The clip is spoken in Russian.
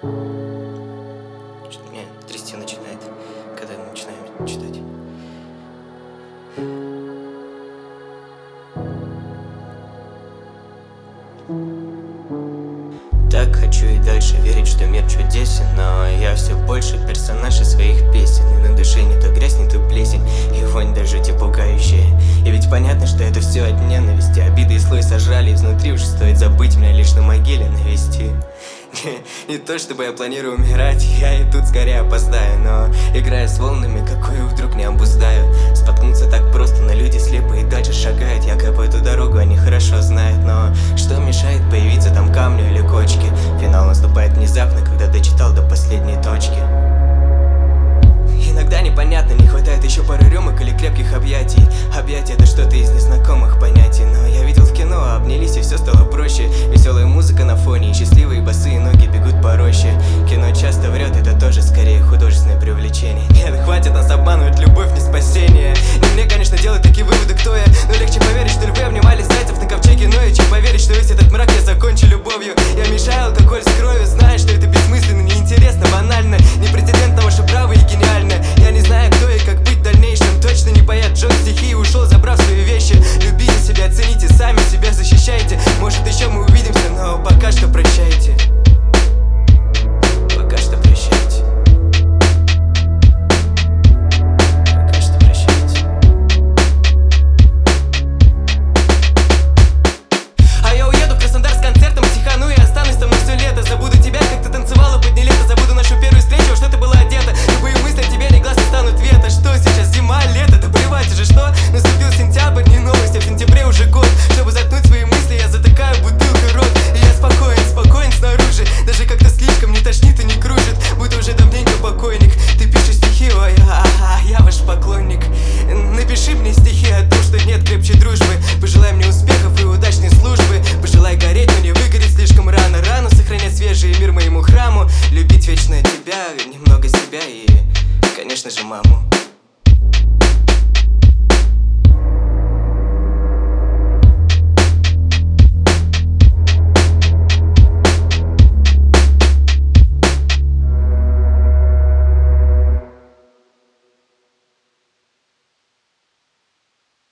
Что-то меня трясти начинает, когда я начинаю читать. Так хочу и дальше верить, что мир чудесен, но я все больше персонаж из своих песен. И на душе не то грязь, не то плесень, и вонь до жути пугающая. И ведь понятно, что это все от ненависти. Обиды и слой сожрали изнутри, уже стоит забыть меня лишь на могиле навести. Не то чтобы я планирую умирать, я и тут скорее опоздаю. Но играя с волнами, какую вдруг не обуздаю. Споткнуться так просто, но люди слепые и дальше шагают. Якобы эту дорогу они хорошо знают, но что мешает появиться там камню или кочке? Финал наступает внезапно, когда дочитал до последней точки. Иногда непонятно, не хватает еще пары рюмок или крепких объятий. Объятия — это что-то из незнакомых понятий. Но я видел в кино, обнялись и все стало проще. Веселая музыка на фоне и счастливые босые ноги бегут по роще. Кино часто врет, это тоже скорее художественное привлечение. Нет, хватит нас обманывать, любовь не спасение. Не мне, конечно, делать такие выводы, кто я. Но легче поверить, что львы обнимали зайцев на ковчеге Ноя, чем поверить, что весь этот мрак я закончу любовью. Я мешаю алкоголь с кровью, зная, что это бессмысленно, неинтересно, банально. Не претендент на ваше право и гениально. Я не знаю, кто и как быть в дальнейшем. Точно не поэт, Джон стихи ушел, забрав свои вещи. Любите себя, цените, сами себя защищайте. Может, еще мы увидимся, но пока что прощайте. Пока что прощайте. Пока что прощайте. А я уеду в Краснодар с концертом, психану и останусь там на все лето. Забуду тебя, как ты танцевала под нелето. Забуду нашу первую встречу, во что ты была одета. Любые мысли о тебе негласно станут вето. Что сейчас, зима, лето, да плевать уже что. Наступил сентябрь, не новость, а в сентябре уже год. Чтобы заткнуть свои мысли, я затыкаю бутылкой рот. И я спокоен, спокоен снаружи. Даже как-то слишком не тошнит и не кружит. Будто уже давненько покойник. Ты пишешь стихи, ой, я ваш поклонник. Напиши мне стихи о том, что нет крепче дружбы. Пожелай мне успехов и удачной службы. Пожелай гореть, но не выгореть слишком рано. Рану сохранять свежий мир моему храму. Любить вечно тебя, немного себя и, конечно же, маму.